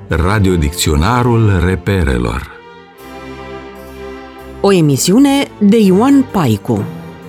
Radiodicționarul reperelor. O emisiune de Ioan Paicu.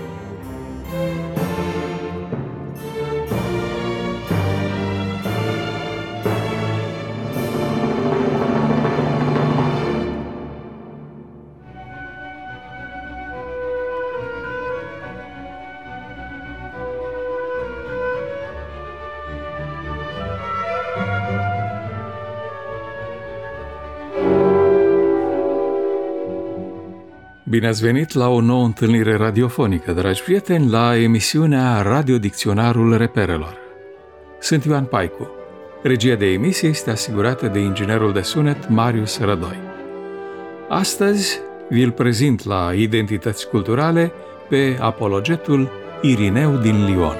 Bine ați venit la o nouă întâlnire radiofonică, dragi prieteni, la emisiunea Radiodicționarul reperelor. Sunt Ioan Paicu. Regia de emisie este asigurată de inginerul de sunet Marius Rădoi. Astăzi vi-l prezint la Identități Culturale pe apologetul Irineu din Lyon.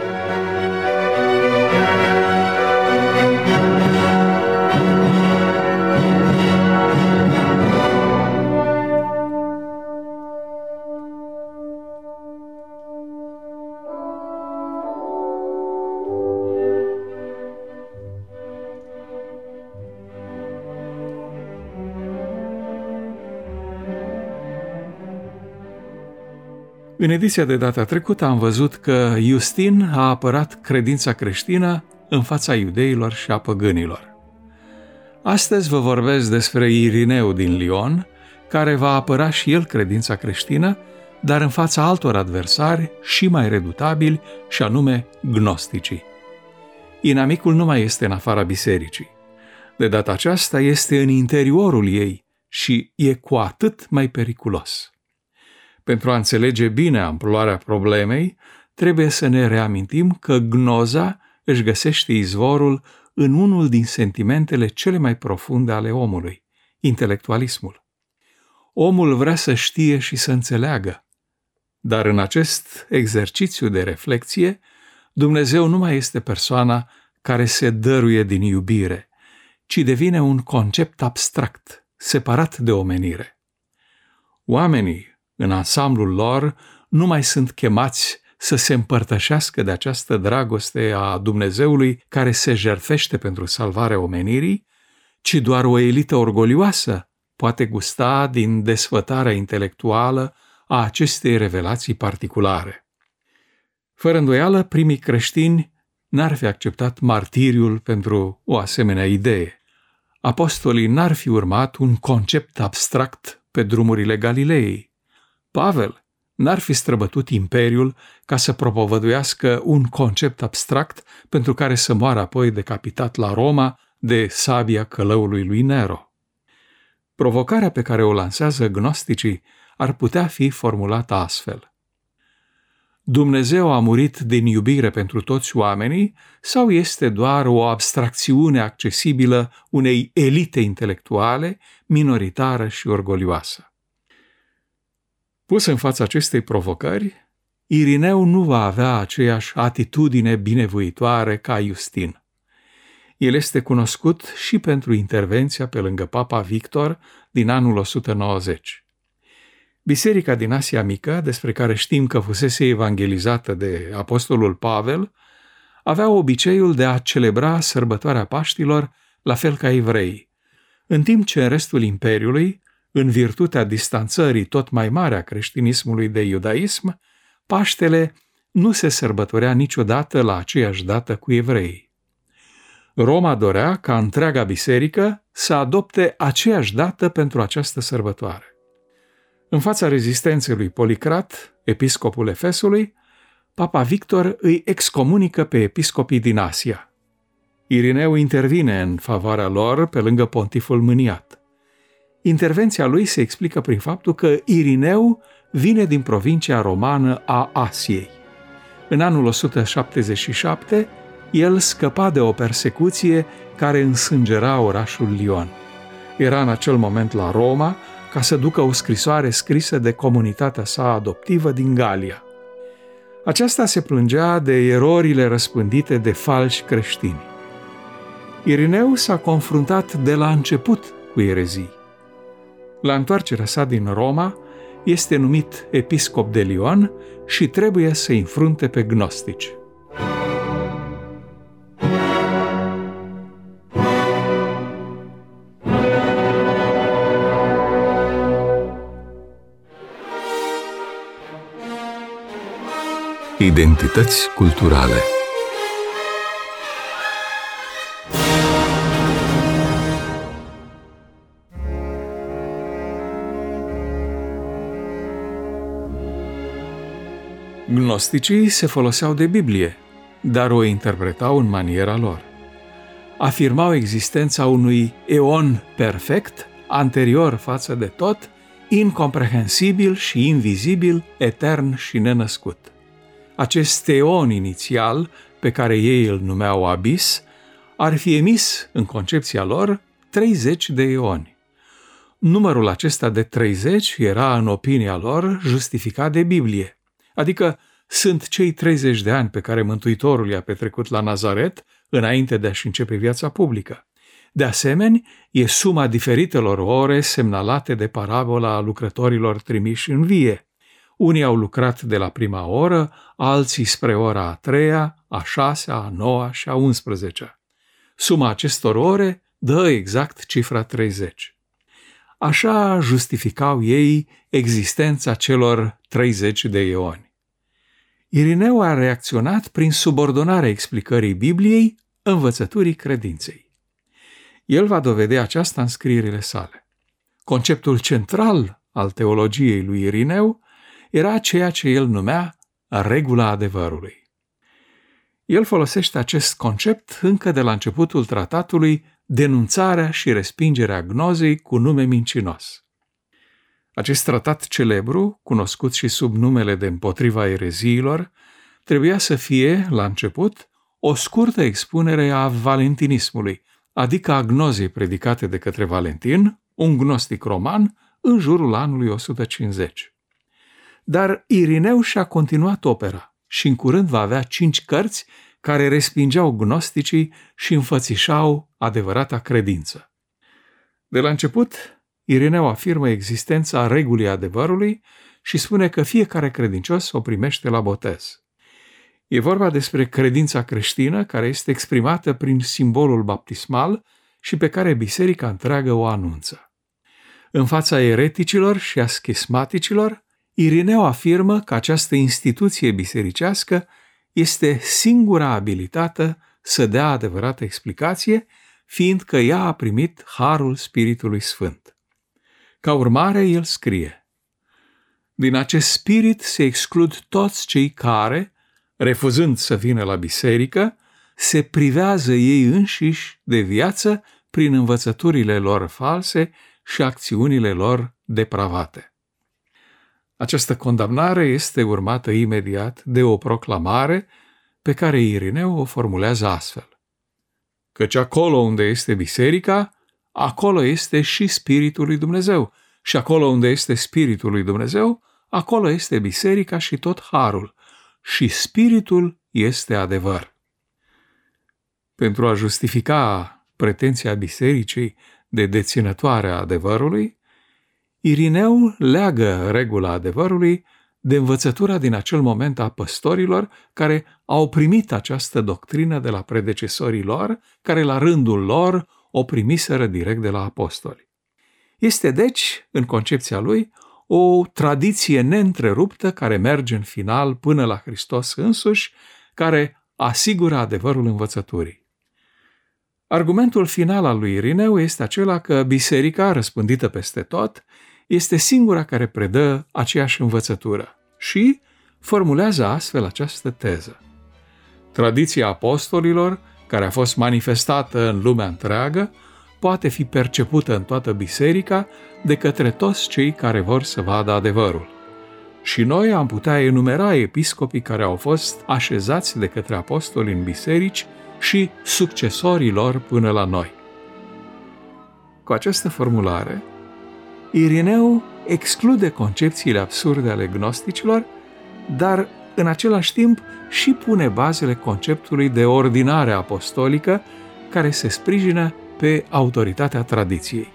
În ediția de data trecută am văzut că Iustin a apărat credința creștină în fața iudeilor și a păgânilor. Astăzi vă vorbesc despre Irineu din Lyon, care va apăra și el credința creștină, dar în fața altor adversari și mai redutabili, și anume gnosticii. Inamicul nu mai este în afara bisericii. De data aceasta este în interiorul ei și e cu atât mai periculos. Pentru a înțelege bine amploarea problemei, trebuie să ne reamintim că gnoza își găsește izvorul în unul din sentimentele cele mai profunde ale omului, intelectualismul. Omul vrea să știe și să înțeleagă, dar în acest exercițiu de reflexie, Dumnezeu nu mai este persoana care se dăruie din iubire, ci devine un concept abstract, separat de omenire. Oamenii, în ansamblul lor, nu mai sunt chemați să se împărtășească de această dragoste a Dumnezeului care se jertfește pentru salvarea omenirii, ci doar o elită orgolioasă poate gusta din desfătarea intelectuală a acestei revelații particulare. Fără îndoială, primii creștini n-ar fi acceptat martiriul pentru o asemenea idee. Apostolii n-ar fi urmat un concept abstract pe drumurile Galilei. Pavel n-ar fi străbătut imperiul ca să propovăduiască un concept abstract pentru care să moară apoi decapitat la Roma de sabia călăului lui Nero. Provocarea pe care o lansează gnosticii ar putea fi formulată astfel: Dumnezeu a murit din iubire pentru toți oamenii sau este doar o abstracțiune accesibilă unei elite intelectuale, minoritară și orgolioasă? Pus în fața acestei provocări, Irineu nu va avea aceeași atitudine binevoitoare ca Iustin. El este cunoscut și pentru intervenția pe lângă Papa Victor din anul 190. Biserica din Asia Mică, despre care știm că fusese evangelizată de apostolul Pavel, avea obiceiul de a celebra sărbătoarea Paștilor la fel ca evreii, în timp ce în restul imperiului, în virtutea distanțării tot mai mare a creștinismului de iudaism, Paștele nu se sărbătorea niciodată la aceeași dată cu evreii. Roma dorea ca întreaga biserică să adopte aceeași dată pentru această sărbătoare. În fața rezistenței lui Policrat, episcopul Efesului, Papa Victor îi excomunică pe episcopii din Asia. Irineu intervine în favoarea lor pe lângă pontiful mâniat. Intervenția lui se explică prin faptul că Irineu vine din provincia romană a Asiei. În anul 177, el scăpa de o persecuție care însângera orașul Lyon. Era în acel moment la Roma ca să ducă o scrisoare scrisă de comunitatea sa adoptivă din Galia. Aceasta se plângea de erorile răspândite de falși creștini. Irineu s-a confruntat de la început cu erezii. La întoarcerea sa din Roma, este numit episcop de Lyon și trebuie să-i înfrunte pe gnostici. Identități culturale. Gnosticii se foloseau de Biblie, dar o interpretau în maniera lor. Afirmau existența unui eon perfect, anterior față de tot, incomprehensibil și invizibil, etern și nenăscut. Acest eon inițial, pe care ei îl numeau abis, ar fi emis, în concepția lor, 30 de eoni. Numărul acesta de 30 era, în opinia lor, justificat de Biblie, adică sunt cei 30 de ani pe care Mântuitorul i-a petrecut la Nazaret, înainte de a-și începe viața publică. De asemenea, e suma diferitelor ore semnalate de parabola a lucrătorilor trimiși în vie. Unii au lucrat de la prima oră, alții spre ora a treia, a șasea, a noua și a 11. Suma acestor ore dă exact cifra 30. Așa justificau ei existența celor 30 de eoni. Irineu a reacționat prin subordonarea explicării Bibliei învățăturii credinței. El va dovedi aceasta în scrierile sale. Conceptul central al teologiei lui Irineu era ceea ce el numea regula adevărului. El folosește acest concept încă de la începutul tratatului Denunțarea și respingerea gnozei cu nume mincinos. Acest tratat celebru, cunoscut și sub numele de Împotriva ereziilor, trebuia să fie, la început, o scurtă expunere a valentinismului, adică a gnozei predicate de către Valentin, un gnostic roman, în jurul anului 150. Dar Irineu și-a continuat opera și în curând va avea 5 cărți care respingeau gnosticii și înfățișau adevărata credință. De la început, Irineu afirmă existența regulii adevărului și spune că fiecare credincios o primește la botez. E vorba despre credința creștină care este exprimată prin simbolul baptismal și pe care biserica întreagă o anunță. În fața ereticilor și a schismaticilor, Irineu afirmă că această instituție bisericească este singura abilitată să dea adevărată explicație, fiindcă ea a primit harul Spiritului Sfânt. Ca urmare, el scrie: din acest spirit se exclud toți cei care, refuzând să vină la biserică, se privează ei înșiși de viață prin învățăturile lor false și acțiunile lor depravate. Această condamnare este urmată imediat de o proclamare pe care Irineu o formulează astfel: căci acolo unde este biserica, acolo este și Spiritul lui Dumnezeu, și acolo unde este Spiritul lui Dumnezeu, acolo este biserica și tot harul, și Spiritul este adevăr. Pentru a justifica pretenția bisericii de deținătoare a adevărului, Irineu leagă regula adevărului de învățătura din acel moment a păstorilor care au primit această doctrină de la predecesorii lor, care la rândul lor o primiseră direct de la apostoli. Este deci, în concepția lui, o tradiție neîntreruptă care merge în final până la Hristos însuși, care asigură adevărul învățăturii. Argumentul final al lui Irineu este acela că biserica, răspândită peste tot, este singura care predă aceeași învățătură și formulează astfel această teză. Tradiția apostolilor, care a fost manifestată în lumea întreagă, poate fi percepută în toată biserica de către toți cei care vor să vadă adevărul. Și noi am putea enumera episcopii care au fost așezați de către apostoli în biserici și succesorii lor până la noi. Cu această formulare, Irineu exclude concepțiile absurde ale gnosticilor, dar în același timp și pune bazele conceptului de ordinare apostolică care se sprijină pe autoritatea tradiției.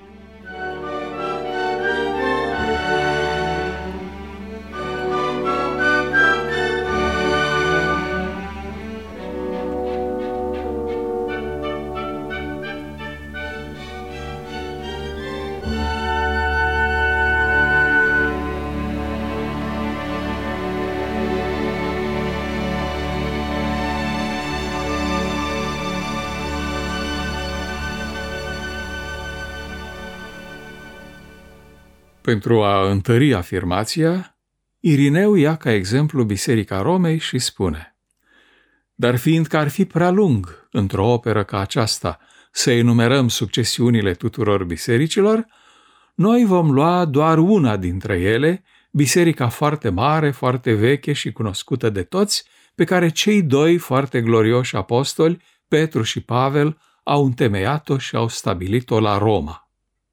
Pentru a întări afirmația, Irineu ia ca exemplu Biserica Romei și spune: dar fiindcă ar fi prea lung, într-o operă ca aceasta, să enumerăm succesiunile tuturor bisericilor, noi vom lua doar una dintre ele, biserica foarte mare, foarte veche și cunoscută de toți, pe care cei doi foarte glorioși apostoli, Petru și Pavel, au întemeiat-o și au stabilit-o la Roma.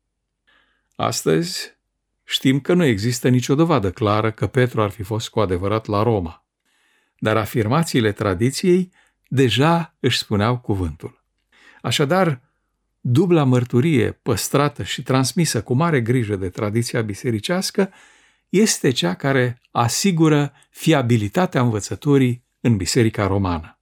Astăzi știm că nu există nicio dovadă clară că Petru ar fi fost cu adevărat la Roma, dar afirmațiile tradiției deja își spuneau cuvântul. Așadar, dubla mărturie păstrată și transmisă cu mare grijă de tradiția bisericească este cea care asigură fiabilitatea învățăturii în Biserica Romană.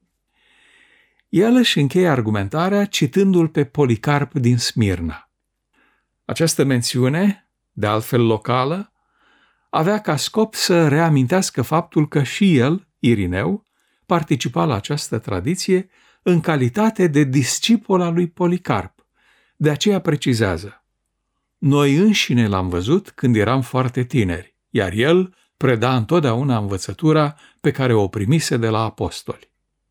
El își încheie argumentarea citându-l pe Policarp din Smirna. Această mențiune, de altfel locală, avea ca scop să reamintească faptul că și el, Irineu, participa la această tradiție în calitate de discipol al lui Policarp. De aceea precizează: noi înșine l-am văzut când eram foarte tineri, iar el preda întotdeauna învățătura pe care o primise de la apostoli.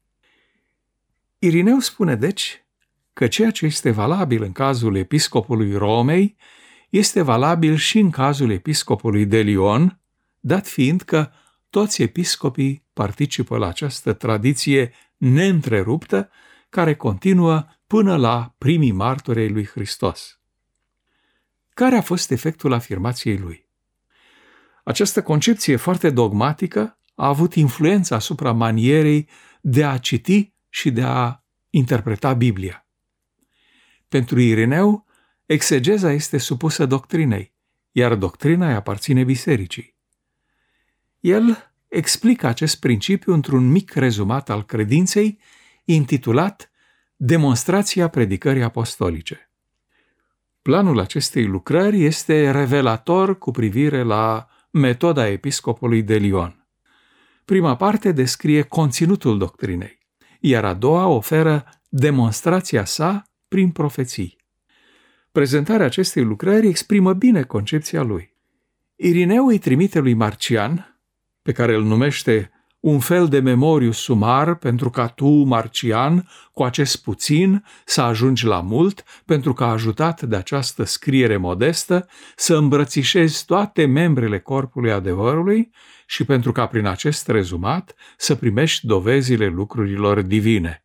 Irineu spune deci că ceea ce este valabil în cazul episcopului Romei este valabil și în cazul episcopului de Lyon, dat fiind că toți episcopii participă la această tradiție neîntreruptă care continuă până la primii martori ai lui Hristos. Care a fost efectul afirmației lui? Această concepție foarte dogmatică a avut influență asupra manierei de a citi și de a interpreta Biblia. Pentru Irineu, exegeza este supusă doctrinei, iar doctrina îi aparține bisericii. El explică acest principiu într-un mic rezumat al credinței, intitulat Demonstrația predicării apostolice. Planul acestei lucrări este revelator cu privire la metoda episcopului de Lyon. Prima parte descrie conținutul doctrinei, iar a doua oferă demonstrația sa prin profeții. Prezentarea acestei lucrări exprimă bine concepția lui. Irineu îi trimite lui Marcian, pe care îl numește un fel de memoriu sumar pentru ca tu, Marcian, cu acest puțin să ajungi la mult, pentru că ajutat de această scriere modestă să îmbrățișezi toate membrele corpului adevărului și pentru ca prin acest rezumat să primești dovezile lucrurilor divine.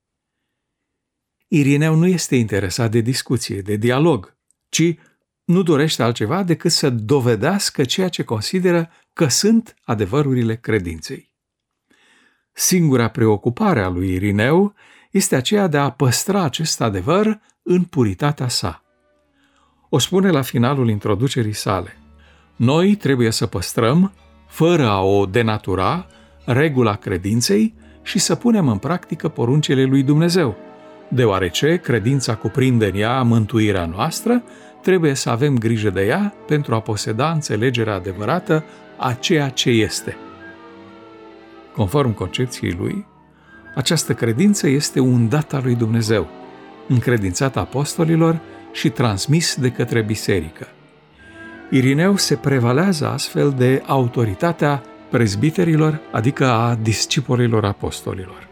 Irineu nu este interesat de discuție, de dialog, ci nu dorește altceva decât să dovedească ceea ce consideră că sunt adevărurile credinței. Singura preocupare a lui Irineu este aceea de a păstra acest adevăr în puritatea sa. O spune la finalul introducerii sale: noi trebuie să păstrăm, fără a o denatura, regula credinței și să punem în practică poruncile lui Dumnezeu. Deoarece credința cuprinde în ea mântuirea noastră, trebuie să avem grijă de ea pentru a poseda înțelegerea adevărată a ceea ce este. Conform concepției lui, această credință este un dat al lui Dumnezeu, încredințat apostolilor și transmis de către biserică. Irineu se prevalează astfel de autoritatea prezbiterilor, adică a discipolilor apostolilor.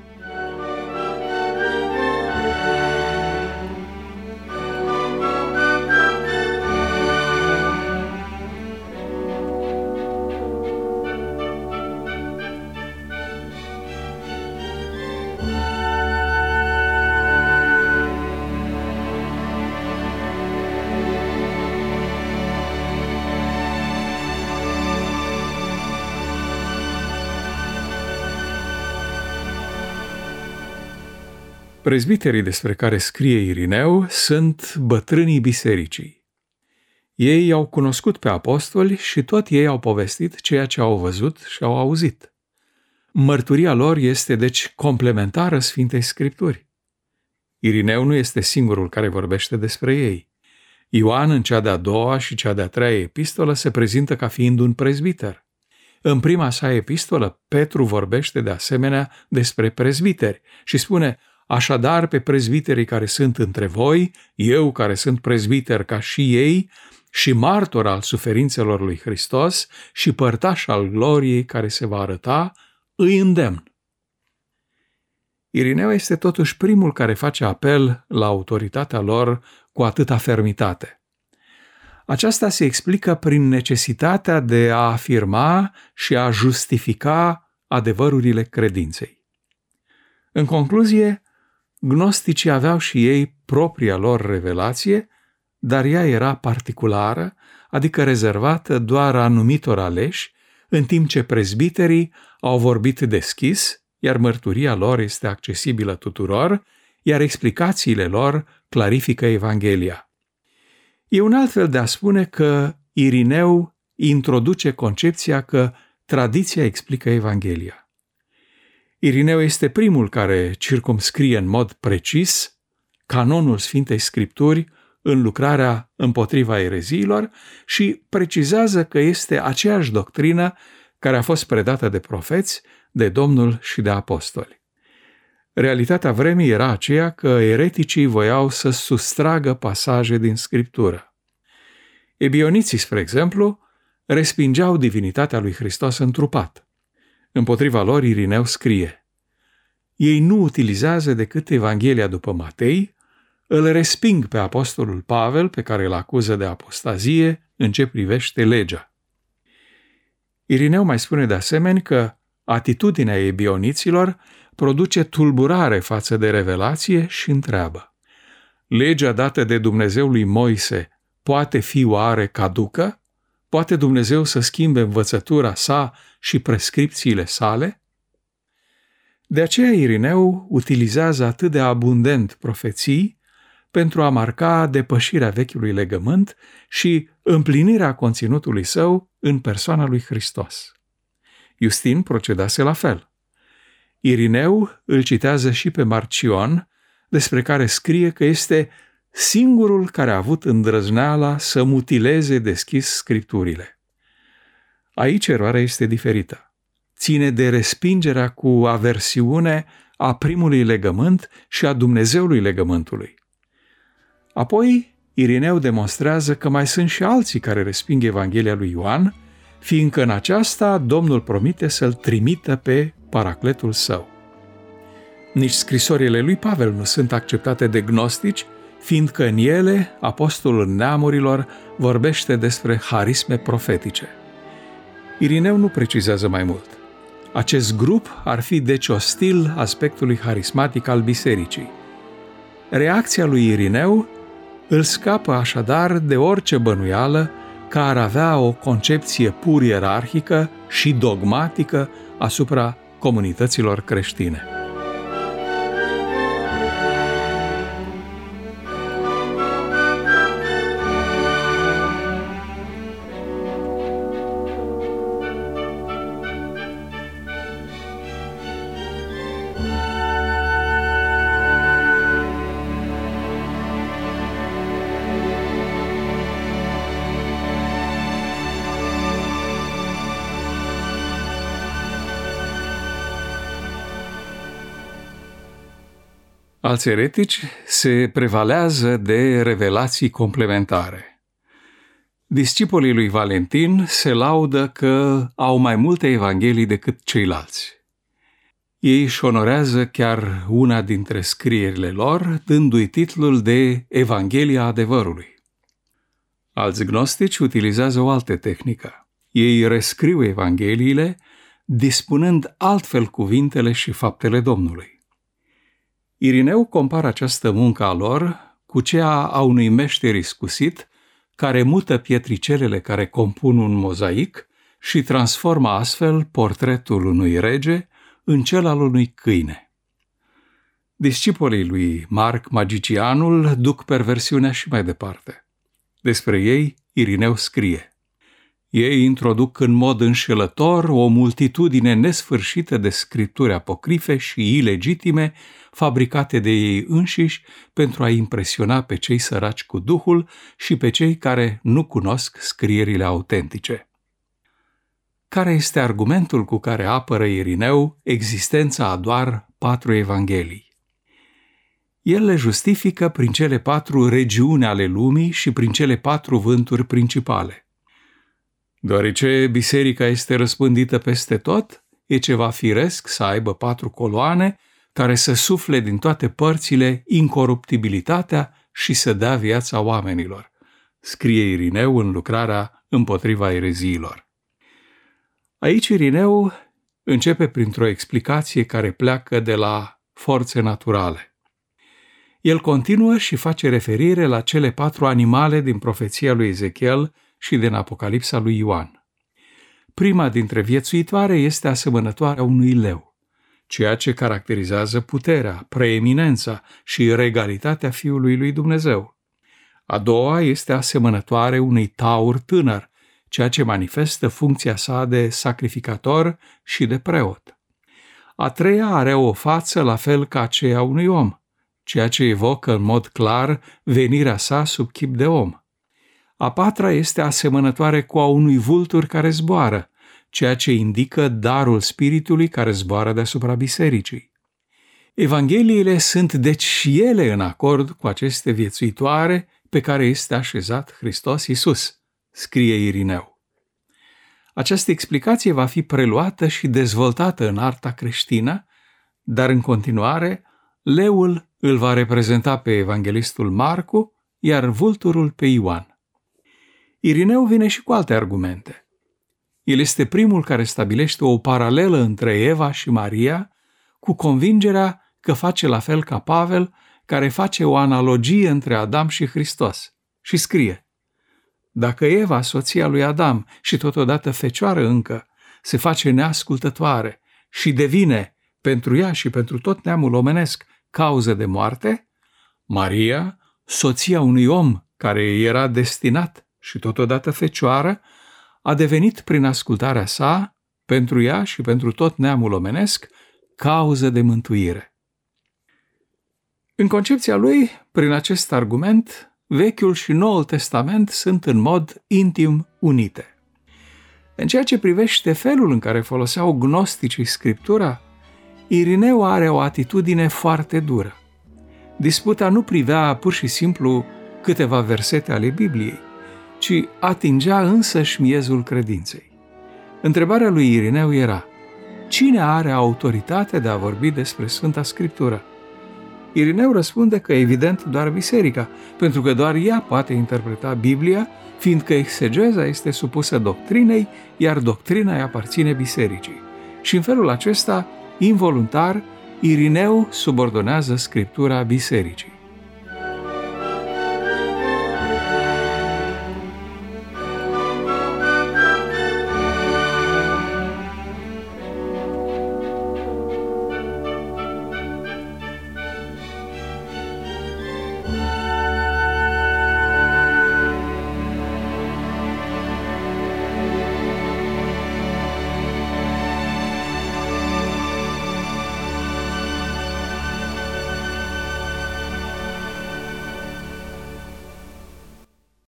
Prezbiterii despre care scrie Irineu sunt bătrânii bisericii. Ei au cunoscut pe apostoli și tot ei au povestit ceea ce au văzut și au auzit. Mărturia lor este deci complementară Sfintei Scripturi. Irineu nu este singurul care vorbește despre ei. Ioan, în cea de-a doua și cea de-a treia epistolă, se prezintă ca fiind un prezbiter. În prima sa epistolă, Petru vorbește de asemenea despre prezbiteri și spune: așadar, pe prezbiterii care sunt între voi, eu care sunt prezbiter ca și ei, și martor al suferințelor lui Hristos și părtaș al gloriei care se va arăta, îi îndemn. Irineu este totuși primul care face apel la autoritatea lor cu atâta fermitate. Aceasta se explică prin necesitatea de a afirma și a justifica adevărurile credinței. În concluzie, gnosticii aveau și ei propria lor revelație, dar ea era particulară, adică rezervată doar anumitor aleși, în timp ce prezbiterii au vorbit deschis, iar mărturia lor este accesibilă tuturor, iar explicațiile lor clarifică Evanghelia. E un alt fel de a spune că Irineu introduce concepția că tradiția explică Evanghelia. Irineu este primul care circumscrie în mod precis canonul Sfintei Scripturi în lucrarea împotriva ereziilor și precizează că este aceeași doctrină care a fost predată de profeți, de Domnul și de apostoli. Realitatea vremii era aceea că ereticii voiau să sustragă pasaje din Scriptură. Ebioniții, spre exemplu, respingeau divinitatea lui Hristos întrupat. Împotriva lor Irineu scrie: ei nu utilizează decât Evanghelia după Matei, îl resping pe apostolul Pavel, pe care îl acuză de apostazie în ce privește legea. Irineu mai spune de asemenea că atitudinea ebioniților produce tulburare față de revelație și întreabă: legea dată de Dumnezeu lui Moise poate fi oare caducă? Poate Dumnezeu să schimbe învățătura sa și prescripțiile sale? De aceea Irineu utilizează atât de abundent profeții pentru a marca depășirea vechiului legământ și împlinirea conținutului său în persoana lui Hristos. Iustin procedase la fel. Irineu îl citează și pe Marcion, despre care scrie că este singurul care a avut îndrăzneala să mutileze deschis Scripturile. Aici eroarea este diferită. Ține de respingerea cu aversiune a primului legământ și a Dumnezeului legământului. Apoi, Irineu demonstrează că mai sunt și alții care resping Evanghelia lui Ioan, fiindcă în aceasta Domnul promite să-l trimită pe Paracletul său. Nici scrisorile lui Pavel nu sunt acceptate de gnostici, fiindcă în ele apostolul neamurilor vorbește despre harisme profetice. Irineu nu precizează mai mult. Acest grup ar fi deci ostil aspectului harismatic al bisericii. Reacția lui Irineu îl scapă așadar de orice bănuială că ar avea o concepție pur ierarhică și dogmatică asupra comunităților creștine. Alți eretici se prevalează de revelații complementare. Discipolii lui Valentin se laudă că au mai multe evanghelii decât ceilalți. Ei își onorează chiar una dintre scrierile lor, dându-i titlul de Evanghelia adevărului. Alți gnostici utilizează o altă tehnică. Ei rescriu evangheliile, dispunând altfel cuvintele și faptele Domnului. Irineu compară această muncă a lor cu cea a unui meșter iscusit care mută pietricelele care compun un mozaic și transformă astfel portretul unui rege în cel al unui câine. Discipolii lui Marc Magicianul duc perversiunea și mai departe. Despre ei, Irineu scrie: ei introduc în mod înșelător o multitudine nesfârșită de scripturi apocrife și ilegitime, fabricate de ei înșiși pentru a impresiona pe cei săraci cu Duhul și pe cei care nu cunosc scrierile autentice. Care este argumentul cu care apără Irineu existența a doar 4 evanghelii? El le justifică prin cele 4 regiuni ale lumii și prin cele 4 vânturi principale. Deoarece biserica este răspândită peste tot, e ceva firesc să aibă 4 coloane care să sufle din toate părțile incoruptibilitatea și să dea viața oamenilor, scrie Irineu în lucrarea împotriva ereziilor. Aici Irineu începe printr-o explicație care pleacă de la forțe naturale. El continuă și face referire la cele 4 animale din profeția lui Ezechiel și din Apocalipsa lui Ioan. Prima dintre viețuitoare este asemănătoarea unui leu, ceea ce caracterizează puterea, preeminența și regalitatea Fiului lui Dumnezeu. A doua este asemănătoare unui taur tânăr, ceea ce manifestă funcția sa de sacrificator și de preot. A treia are o față la fel ca aceea unui om, ceea ce evocă în mod clar venirea sa sub chip de om. A patra este asemănătoare cu a unui vultur care zboară, ceea ce indică darul Spiritului care zboară deasupra bisericii. Evangheliile sunt deci și ele în acord cu aceste viețuitoare pe care este așezat Hristos Iisus, scrie Irineu. Această explicație va fi preluată și dezvoltată în arta creștină, dar în continuare leul îl va reprezenta pe evanghelistul Marcu, iar vulturul pe Ioan. Irineu vine și cu alte argumente. El este primul care stabilește o paralelă între Eva și Maria, cu convingerea că face la fel ca Pavel, care face o analogie între Adam și Hristos și scrie: dacă Eva, soția lui Adam și totodată fecioară încă, se face neascultătoare și devine, pentru ea și pentru tot neamul omenesc, cauză de moarte, Maria, soția unui om care era destinat și totodată fecioară, a devenit prin ascultarea sa, pentru ea și pentru tot neamul omenesc, cauză de mântuire. În concepția lui, prin acest argument, Vechiul și Noul Testament sunt în mod intim unite. În ceea ce privește felul în care foloseau gnosticii Scriptura, Irineu are o atitudine foarte dură. Disputa nu privea pur și simplu câteva versete ale Bibliei, ci atingea însăși miezul credinței. Întrebarea lui Irineu era: cine are autoritatea de a vorbi despre Sfânta Scriptură? Irineu răspunde că evident doar biserica, pentru că doar ea poate interpreta Biblia, fiindcă exegeza este supusă doctrinei, iar doctrina îi aparține bisericii. Și în felul acesta, involuntar, Irineu subordonează Scriptura bisericii.